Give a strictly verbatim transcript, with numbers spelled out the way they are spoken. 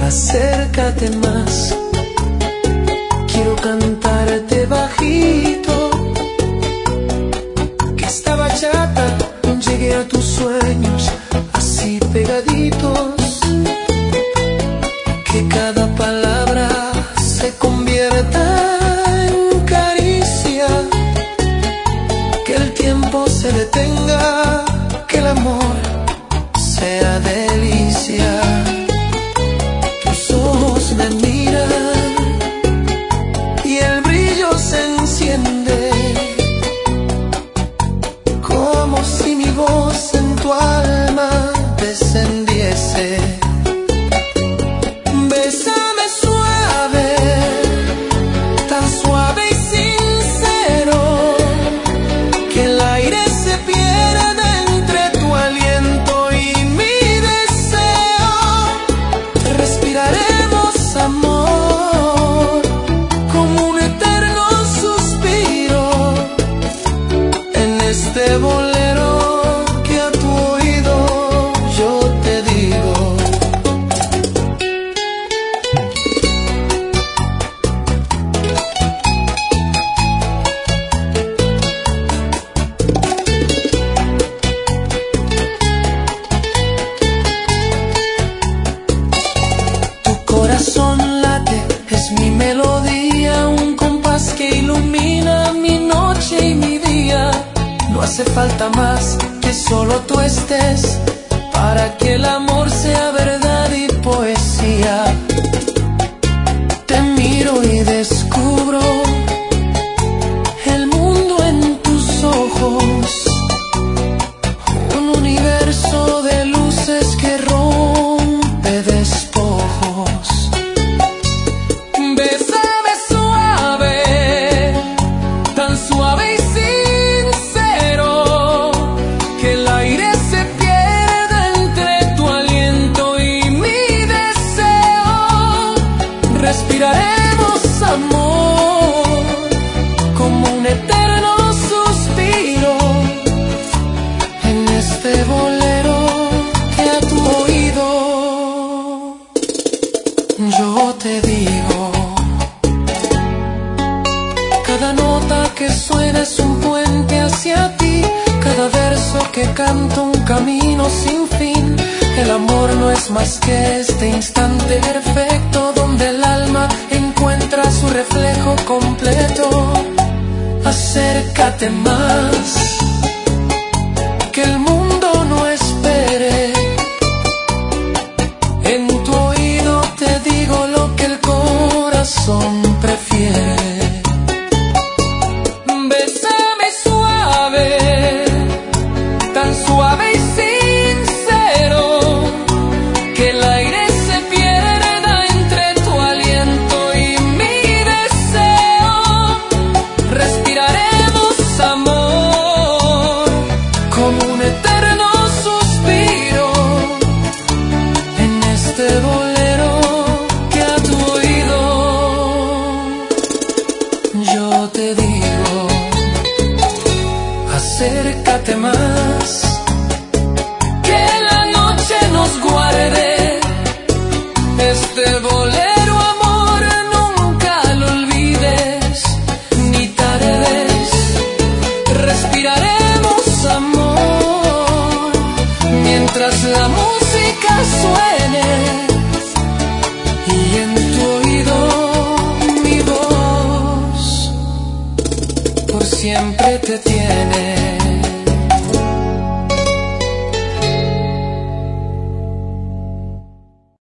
acércate más. Quiero cantarte bajito, que esta bachata llegue a tus sueños así pegaditos, que cada palabra se convierta en caricia, que el tiempo se detenga, que el amor sea delicia. Tus ojos me miran y el brillo se enciende, como si mi voz en tu alma descendiese. Bésame suave, tan suave y sincero, que el aire se pierda entre tu aliento y mi deseo. Respiraremos amor como un eterno suspiro en este bolero que a tu oído yo te digo. Tu corazón late, es mi melodía, un compás que ilumina mi noche y mi día. No hace falta más que solo tú estés para que el amor sea verdad y poesía. Te miro y descubro el mundo en tus ojos, un universo de luces que rompe despojos. Bésame suave, tan suave y sincero, que el aire se pierda entre tu aliento y mi deseo. Respiraremos amor como un eterno suspiro en este bolero que a tu oído yo te digo. Cada nota que suena es un puente hacia ti, cada verso que canto un camino sin fin. El amor no es más que este instante perfecto donde el alma encuentra su reflejo completo. Acércate más, que el mundo no espere. En tu oído te digo lo que el corazón prefiere. Bésame suave, tan suave y sincero, que el aire se pierda entre tu aliento y mi deseo. Respiraremos amor como un eterno suspiro en este bolero que a tu oído yo te digo. Acércate más, que la noche nos guarde este bolero, amor, nunca lo olvides ni tardes. Respiraremos amor mientras la música suene y en tu oído mi voz por siempre te tiene.